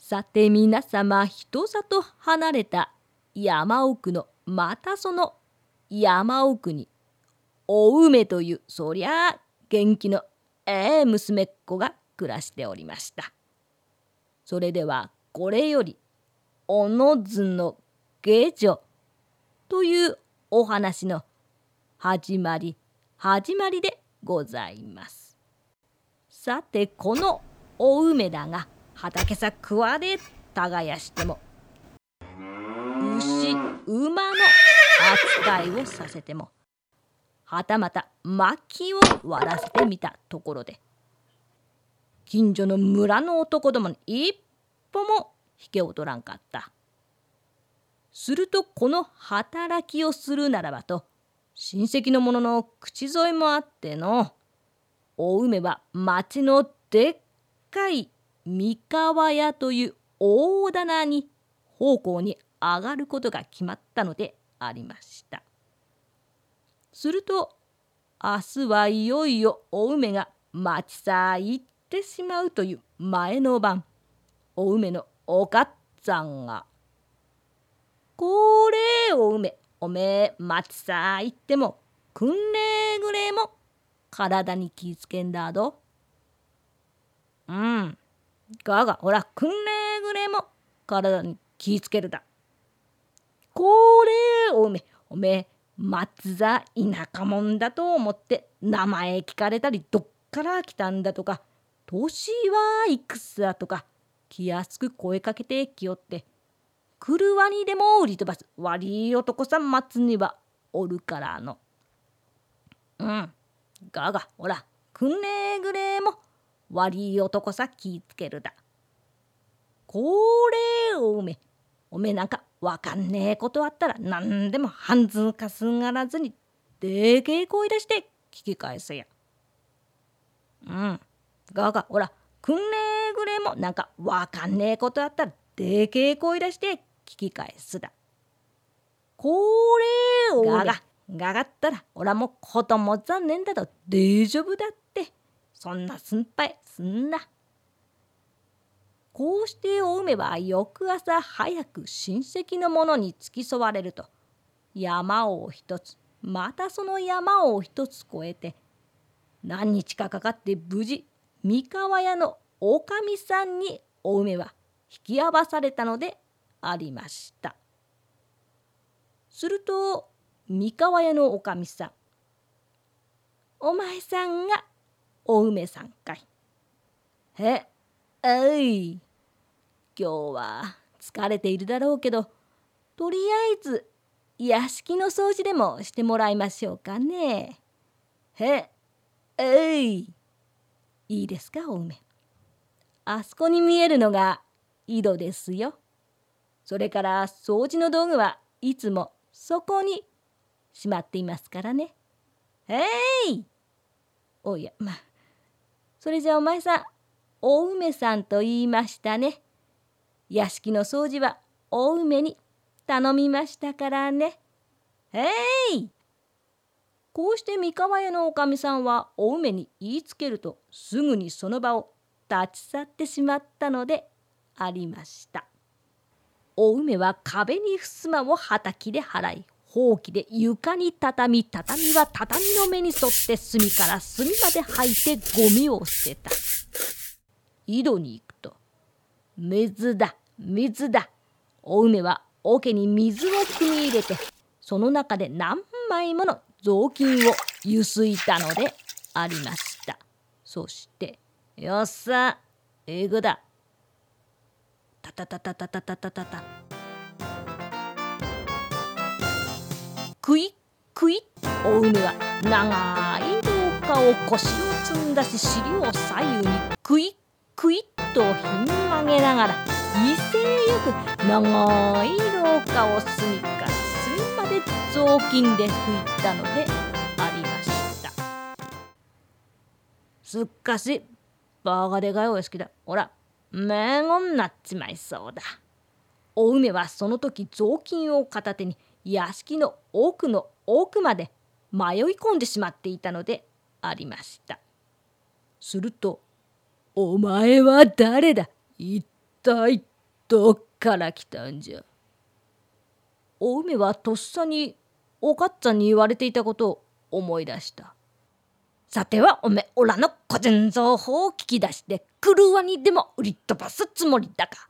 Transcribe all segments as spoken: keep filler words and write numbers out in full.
さて皆様、人里離れた山奥のまたその山奥にお梅というそりゃあ元気のええ娘っ子が暮らしておりました。それではこれよりおのずの下女というお話の始まり始まりでございます。さてこのお梅だが畑さ食われ耕しても牛馬の扱いをさせてもはたまた薪を割らせてみたところで近所の村の男どもに一歩も引けを取らんかった。するとこの働きをするならばと親戚の者の口添えもあってのお梅は町のでっかい三河屋という大棚に奉公に上がることが決まったのでありました。すると明日はいよいよお梅が町さ行ってしまうという前の晩、お梅のおかっつぁんが「これお梅、おめえ町さ行ってもくんれぐれも体に気ぃつけんだど。うんががほらくんれぐれも体に気ぃつけるだ。これお梅、おめえ松座田舎者だと思って名前聞かれたりどっから来たんだとか年はいくつだとか気安く声かけてきよって車にでも売り飛ばす悪い男さん松にはおるからの。うんががほらくんれぐれも悪い男さ気ぃつけるだ。これお梅、おめえなんかわかんねえことあったら何でも半ずかすがらずにでけえ声出して聞き返せや。うんががほらくんれぐれもなんかわかんねえことあったらでけえ声出して聞き返すだ。これおががががったらおらもう子供残念だと大丈夫だってそんな心配すんな。こうしてお梅は翌朝早く親戚の者に付き添われると山を一つまたその山を一つ越えて何日かかかって無事三河屋のおかみさんにお梅は引き合わされたのでありました。すると三河屋のおかみさん「お前さんがお梅さんかい。へあい今日は疲れているだろうけどとりあえず屋敷の掃除でもしてもらいましょうかね。へえいいいですかお梅。あそこに見えるのが井戸ですよ。それから掃除の道具はいつもそこにしまっていますからね。へいおやまあそれじゃお前さんお梅さんと言いましたね。屋敷の掃除はお梅に頼みましたからね。へいこうして三河屋のおかみさんはお梅に言いつけるとすぐにその場を立ち去ってしまったのでありました。お梅は壁に襖をはたきで払いほうきで床に畳み畳は畳の目に沿って隅から隅まで履いてゴミを捨てた。井戸に行くと水だ水だ。お梅は桶に水を汲み入れてその中で何枚もの雑巾をゆすいたのでありました。そして「よっさえぐだ」タタタタタタタタタタクイックイッお梅は長い廊下を腰を積んだし尻を左右にクイックイッとひん曲げながら威勢よく長い廊下を隅から隅まで雑巾で拭いたのでありました。すっかしバカでかいお屋敷だ。ほらめごになっちまいそうだ。お梅はその時雑巾を片手に屋敷の奥の奥まで迷い込んでしまっていたのでありました。すると「お前は誰だ？一体どっから来たんじゃ。お梅はとっさにおかっつぁんに言われていたことを思い出した。さてはおめおらの個人情報を聞き出して車にでも売り飛ばすつもりだか。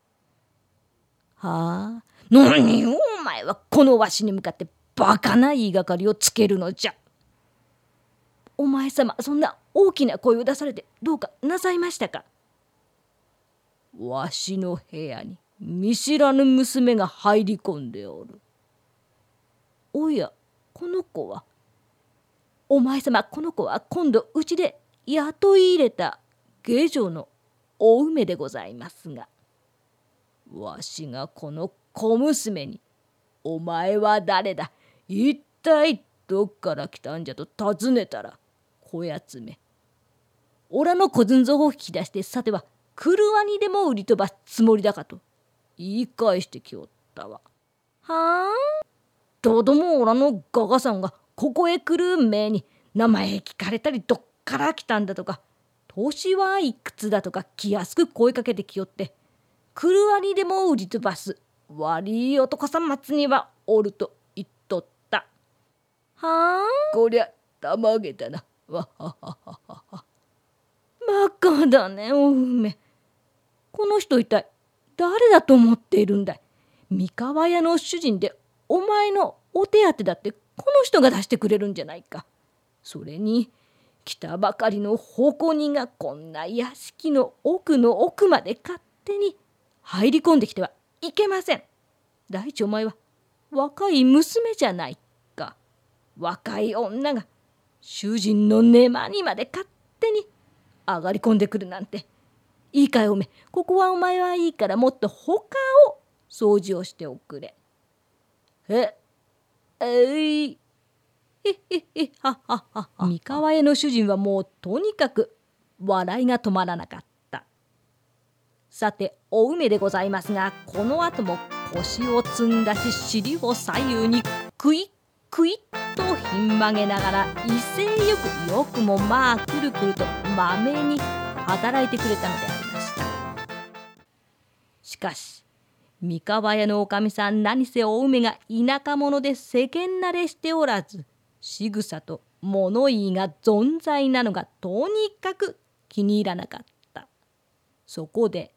はあ、何をお前はこのわしに向かってバカな言いがかりをつけるのじゃ。お前様そんな大きな声を出されてどうかなさいましたか。わしの部屋に見知らぬ娘が入り込んでおる。おやこの子は。お前様この子は今度うちで雇い入れた下女のお梅でございますが、わしがこの小娘に「お前は誰だ、一体どっから来たんじゃ」と尋ねたら、こやつめおらの小寸蔵を引き出して、さては車にでも売り飛ばすつもりだかと言い返してきおったわ。はあ、どどもおらのガガさんがここへ来る前に名前聞かれたり、どっから来たんだとか、年はいくつだとか気安く声かけてきよって、車にでも売り飛ばす悪い男さん松にはおると言っとった。はあ、こりゃたまげたな。わははははは。バカだねお梅。この人一体誰だと思っているんだい。三河屋の主人で、お前のお手当だってこの人が出してくれるんじゃないか。それに来たばかりの奉公人がこんな屋敷の奥の奥まで勝手に入り込んできてはいけません。第一お前は若い娘じゃないか。若い女が主人の寝間にまで勝手に上がり込んでくるなんて。いいかいおめ、ここはお前はいいからもっと他を掃除をしておくれ。ええいへへへはははは。三河屋の主人はもうとにかく笑いが止まらなかった。さてお梅でございますが、この後も腰をつんだし尻を左右にクイックイッとひん曲げながら威勢よく、よくもまあくるくるとまめに働いてくれたのでありました。しかし三河屋のおかみさん、何せお梅が田舎者で世間慣れしておらず、仕草と物言いが存在なのがとにかく気に入らなかった。そこで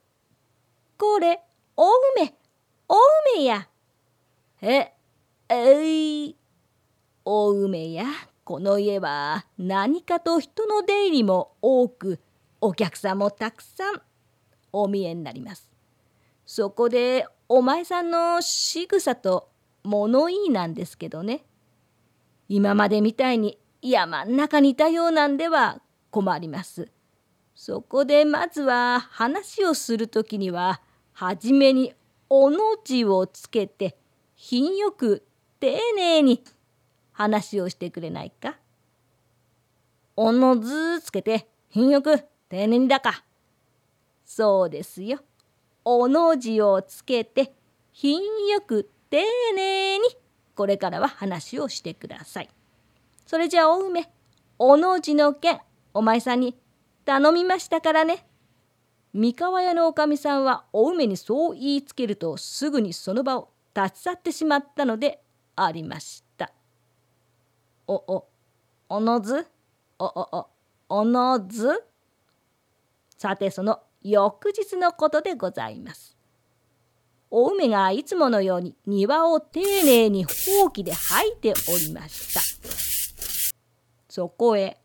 「これお梅お梅や」。ええいお梅や、この家は何かと人の出入りも多く、お客さんもたくさんお見えになります。そこでお前さんの仕草と物言いなんですけどね、今までみたいに山ん中にいたようなんでは困ります。そこでまずは話をするときには、はじめにおの字をつけて品よく丁寧に話をしてくれないか。おのずつけて品よく丁寧にだか。そうですよ。おの字をつけて品よく丁寧にこれからは話をしてください。それじゃあお梅、おの字の件お前さんに頼みましたからね。三河屋のおかみさんはお梅にそう言いつけると、すぐにその場を立ち去ってしまったのでありました。おおおのずおおおおのず。さてその翌日のことでございます。お梅がいつものように庭を丁寧にほうきで掃いておりました。そこへ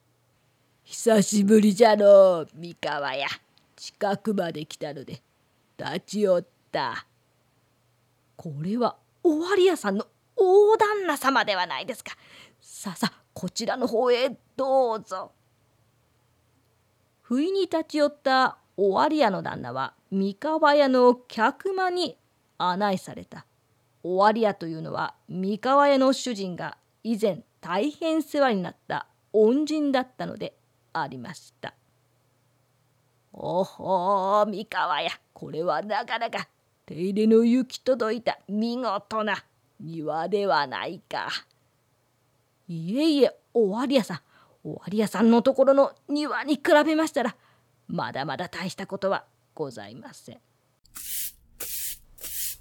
「久しぶりじゃの三河屋、近くまで来たので立ち寄った。これは尾張屋さんの大旦那様ではないですか。さあさあこちらの方へどうぞ。」不意に立ち寄った尾張屋の旦那は三河屋の客間に案内された。尾張屋というのは三河屋の主人が以前大変世話になった恩人だったのでありました。おほ三河屋、これはなかなか手入れの行き届いた見事な庭ではないか。いえいえ尾張屋さん、尾張屋さんのところの庭に比べましたらまだまだ大したことはございません。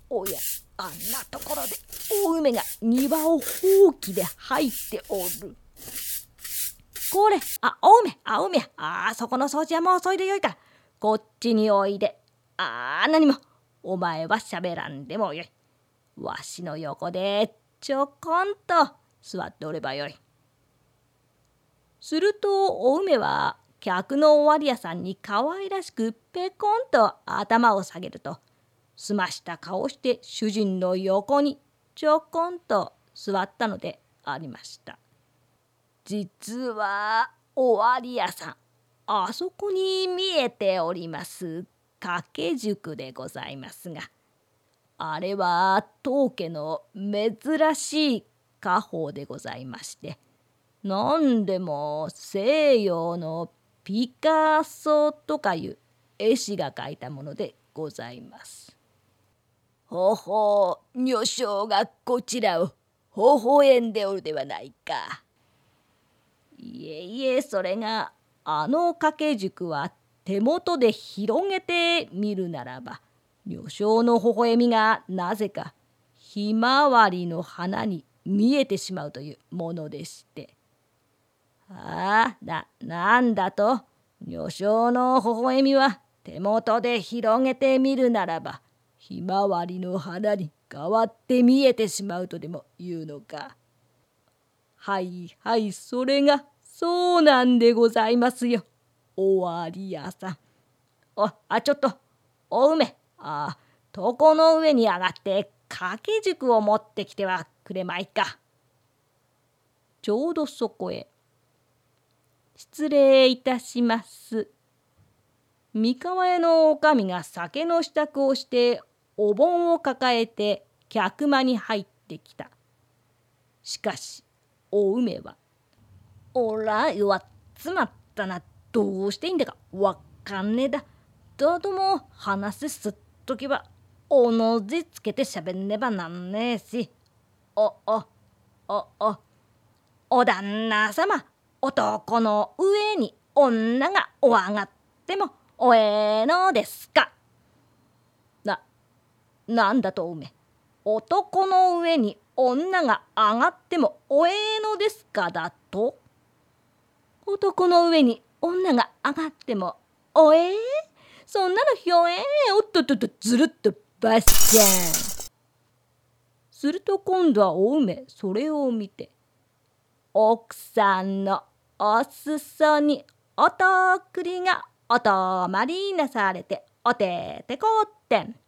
おや、あんなところでお梅が庭をほうきで入っておる。これ、あ、お梅、あ、梅や、あ、そこの掃除はもうそいでよいから、こっちにおいで。あ、何も、お前はしゃべらんでもよい。わしの横でちょこんと座っておればよい。するとお梅は客のおわり屋さんにかわいらしくペコンと頭を下げると、すました顔して主人の横にちょこんと座ったのでありました。実はおわり屋さん、あそこに見えております掛け軸でございますが、あれは当家の珍しい家宝でございまして、なんでも西洋のピカソとかいう絵師が描いたものでございます。ほほう、女性がこちらを微笑んでおるではないか。いえいえ、それがあの掛け軸は手元で広げてみるならば、女性の微笑みがなぜかひまわりの花に見えてしまうというものでして。ああ、な、なんだと、女性の微笑みは手元で広げてみるならば、ひまわりの花に変わって見えてしまうとでも言うのか。はいはい、それがそうなんでございますよ、おわり屋さん。お、あ、ちょっと、お梅、あ、床の上に上がって掛け軸を持ってきてはくれまいか。ちょうどそこへ。失礼いたします。三河屋のおかみが酒の支度をしてお盆を抱えて客間に入ってきた。しかしお梅は「おら弱っつまったな、どうしていいんだかわかんねえだ。だども話せすっときはおの字つけてしゃべんねばなんねえし。おおおおお旦那様、男の上に女がお上がってもおえのですか。な、なんだとおめ。男の上に女が上がってもおえのですかだと。男の上に女が上がってもおえ、そんなのひょえ、おっとっとっと、ずるっとバッシャン。すると今度はお梅それを見て、奥さんのお裾におとっくりがお泊まりなされておててこってん。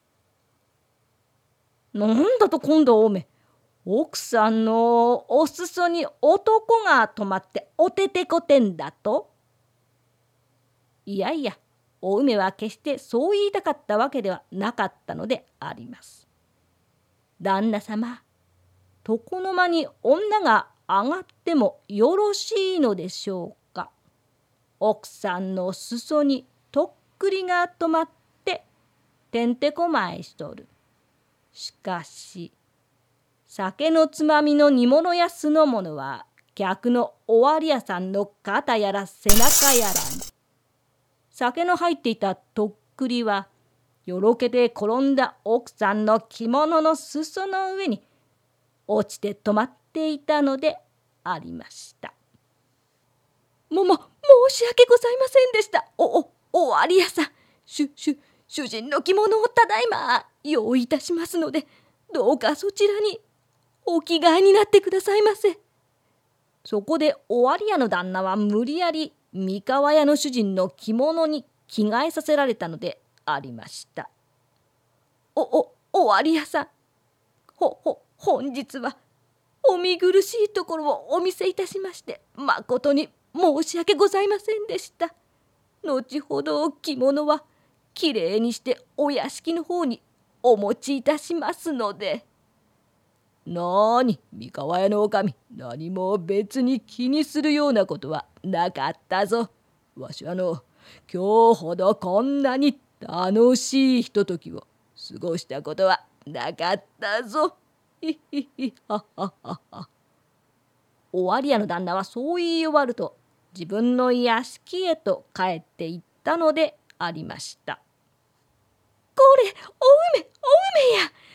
なんだと今度はおめ、奥さんのお裾に男が泊まっておててこてんだと。いやいや、お梅は決してそう言いたかったわけではなかったのであります。旦那様、床の間に女が上がってもよろしいのでしょうか。奥さんの裾にとっくりが止まっててんてこまいしとる。しかし酒のつまみの煮物や酢の物は客のおわり屋さんの肩やら背中やらに。酒の入っていたとっくりはよろけて転んだ奥さんの着物の裾の上に落ちて止まっていたのでありました。もも申し訳ございませんでした。おおおわり屋さん、しゅしゅ主人の着物をただいま用意いたしますので、どうかそちらにお着替えになってくださいませ。そこでおわり屋の旦那は無理やり三河屋の主人の着物に着替えさせられたのでありました。おおおわり屋さん、ほほ本日はお見苦しいところをお見せいたしましてまことに申し訳ございませんでした。後ほど着物はきれいにしてお屋敷の方にお持ちいたしますので。なに三河屋のおかみ、何も別に気にするようなことはなかったぞ。わしはの今日ほどこんなに楽しいひとときを過ごしたことはなかったぞ。ひひひはははは。おわり屋の旦那はそう言い終わると自分の屋敷へと帰っていったのでありました。これお梅お梅や、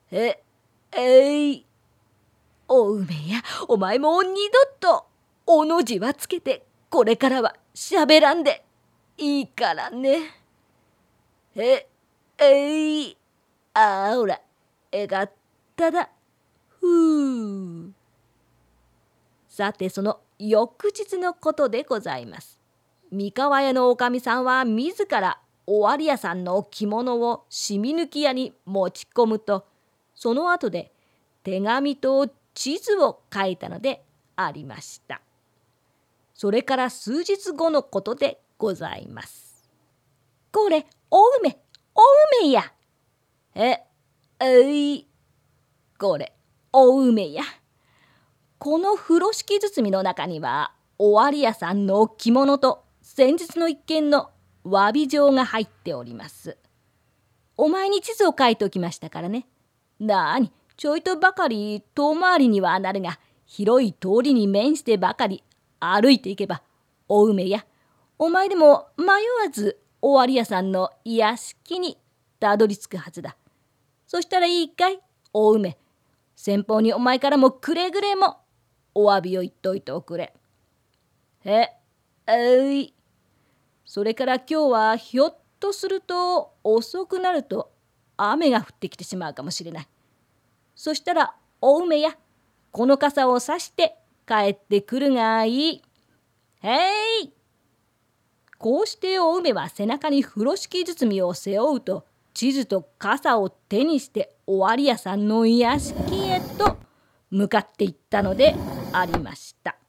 え、えい。お梅や、お前もう二度とおの字はつけて、これからはしゃべらんでいいからね。え、えい。あおら、えがっただ。ふう。さてその翌日のことでございます。三河屋のおかみさんは自ら尾張屋さんの着物を染み抜き屋に持ち込むと、その後で手紙と地図を書いたのでありました。それから数日後のことでございます。これお梅、お梅や。え、えい。これお梅や。この風呂敷包みの中には尾張屋さんの着物と先日の一件の詫び状が入っております。お前に地図を書いておきましたからね。なあに、ちょいとばかり遠回りにはなるが、広い通りに面してばかり歩いていけば、お梅や、お前でも迷わず尾張屋さんの屋敷にたどり着くはずだ。そしたらいいかい、お梅。先方にお前からもくれぐれもお詫びを言っといておくれ。え、えい。それから今日はひょっとすると遅くなると雨が降ってきてしまうかもしれない。そしたらお梅や、この傘を差して帰ってくるがいい。へい。こうしてお梅は背中に風呂敷包みを背負うと、地図と傘を手にして尾張屋さんの屋敷へと向かっていったのでありました。